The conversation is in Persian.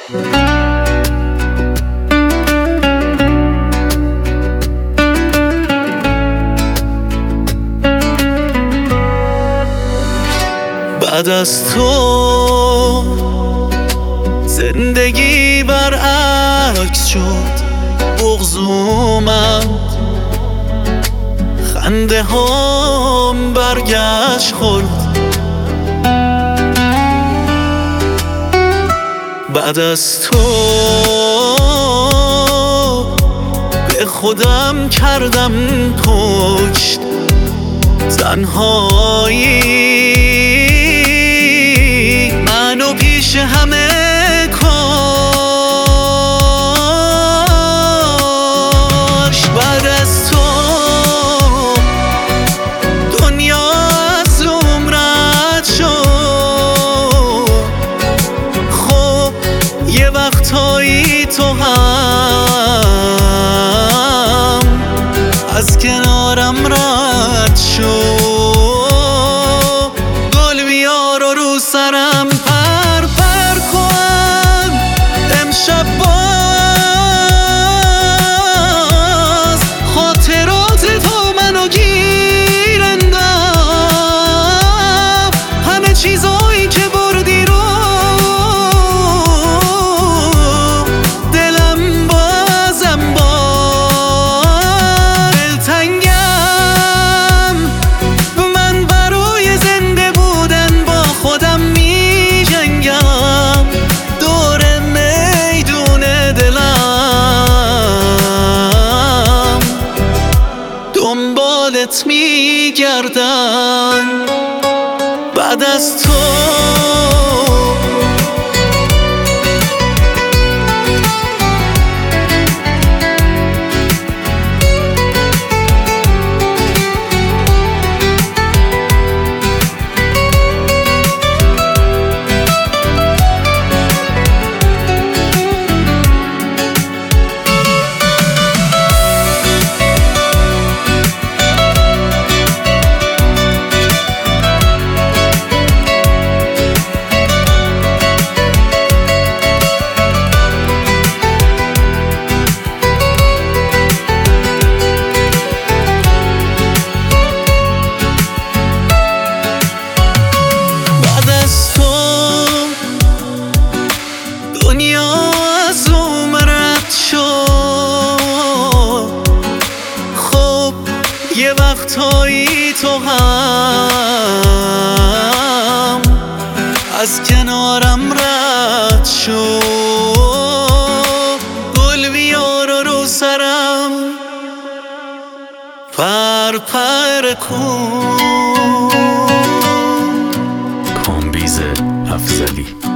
بعد از تو زندگی برعکس شد، بغض اومد، خنده هام برگشت خورد. بعد از تو به خودم کردم پشت، تنهایی منو پیش همه کاش. بعد از تو دنیا از روم رد شد، خب یه وقتایی تو هم از کنارم رد شد. گل بیار و رو سرم پر پر کن امشب، باز خاطرات تو منو گیر انداخت. همه چیزایی که بردی رو دلم بازم دلتنگم. من برای زنده بودن با خودم می جنگم، دور میدون دلم دنبالت می گردم. بعد از تو دنیا از روم رد شد، خب یه وقتایی تو هم از کنارم رد شد. گل بیار و رو سرم پر پر کن. کامبیز افضلی.